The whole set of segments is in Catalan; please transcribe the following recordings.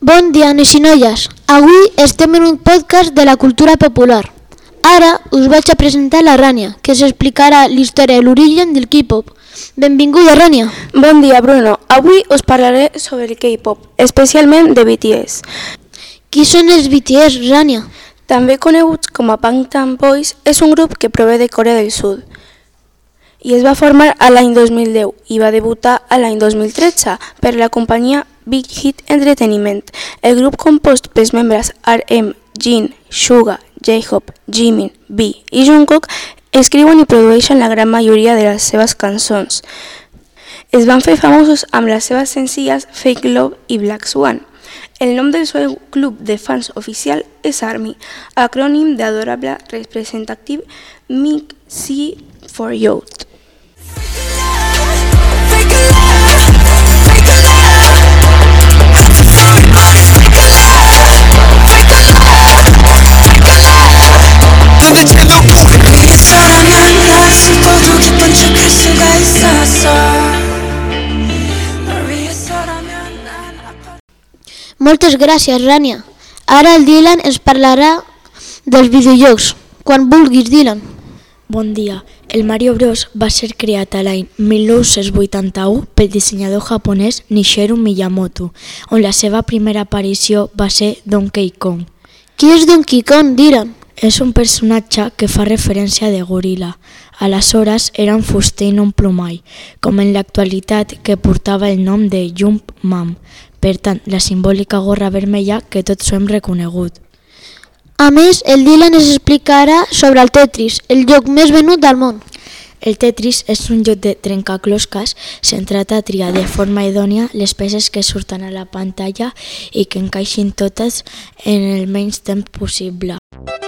Bon dia, nois i noies. Avui estem en un podcast de la cultura popular. Ara us vaig a presentar la Rània, que us explicarà la història i l'origen del K-pop. Benvinguda, Rània. Bon dia, Bruno. Avui us parlaré sobre el K-pop, especialment de BTS. Qui són els BTS, Rània? També coneguts com a Bangtan Boys, és un grup que prové de Corea del Sud i es va formar a l'any 2010 i va debutar a l'any 2013 per la companyia Big Hit Entertainment. El grup compost pels membres RM, Jin, Suga, J-Hope, Jimin, V i Jungkook escriuen i produeixen la gran majoria de les seves cançons. Es van fer famosos amb les seves senzilles Fake Love i Black Swan. El nom del seu club de fans oficial és ARMY, acrònim d'Adorable Representative Mic C for Youth. Moltes gràcies, Rània. Ara el Dylan ens parlarà dels videojocs. Quan vulguis, Dylan. Bon dia. El Mario Bros va ser creat a l'any 1981 pel dissenyador japonès Shigeru Miyamoto, on la seva primera aparició va ser Donkey Kong. Qui és Donkey Kong, Dylan? És un personatge que fa referència de goril·la. Aleshores era un fuster i no un plomall, com en l'actualitat que portava el nom de Jumpman. Per tant, la simbòlica gorra vermella que tots ho hem reconegut. A més, el Dylan ens explicarà sobre el Tetris, el joc més venut del món. El Tetris és un joc de trencaclosques centrat a triar de forma idònia les peces que surten a la pantalla i que encaixin totes en el menys temps possible.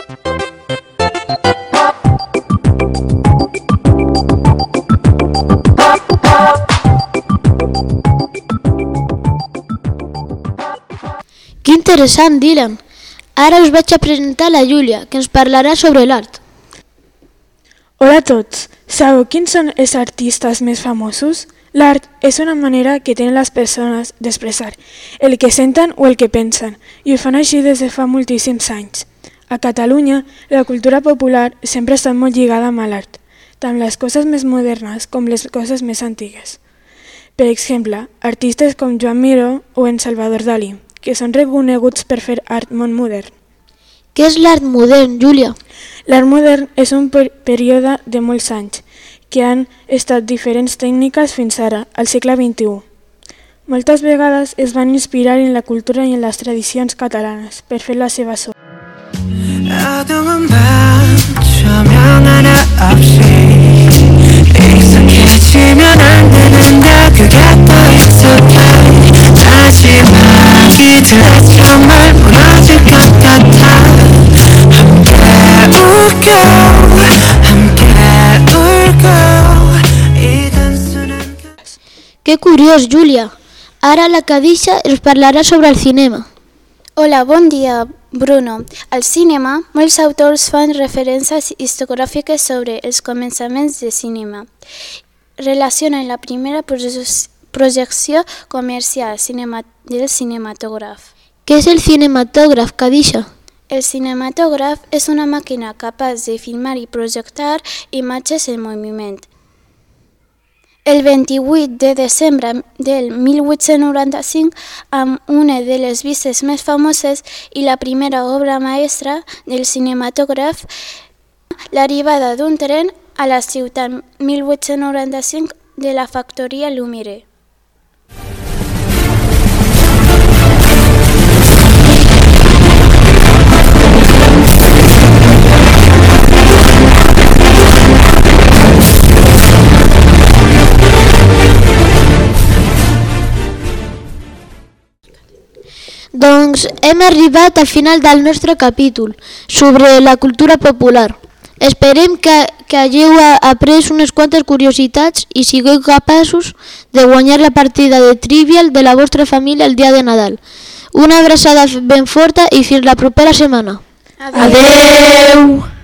Que interessant, Dylan. Ara us vaig a presentar la Júlia, que ens parlarà sobre l'art. Hola a tots. Sabeu quins són els artistes més famosos? L'art és una manera que tenen les persones d'expressar el que senten o el que pensen, i ho fan així des de fa moltíssims anys. A Catalunya, la cultura popular sempre ha estat molt lligada amb l'art, tant les coses més modernes com les coses més antigues. Per exemple, artistes com Joan Miró o en Salvador Dalí, que són reconeguts per fer art molt modern. Què és l'art modern, Júlia? L'art modern és un període de molts anys, que han estat diferents tècniques fins ara, al segle XXI. Moltes vegades es van inspirar en la cultura i en les tradicions catalanes per fer la seva so. Que curiós, Júlia. Ara la Khadija ens parlarà sobre el cinema. Hola, bon dia, Bruno. Al cinema, molts autors fan referències historiogràfiques sobre els començaments del cinema. Relacionen la primera projecció comercial del cinematògraf. Què és el cinematògraf, Khadija? El cinematògraf és una màquina capaç de filmar i projectar imatges en moviment. El 28 de desembre del 1895, amb una de les vistes més famoses i la primera obra mestra del cinematògraf, l'arribada d'un tren a la ciutat 1895 de la factoria Lumière. Doncs hem arribat al final del nostre capítol sobre la cultura popular. Esperem que hagueu après unes quantes curiositats i sigueu capaços de guanyar la partida de Trivial de la vostra família el dia de Nadal. Una abraçada ben forta i fins la propera setmana. Adeu!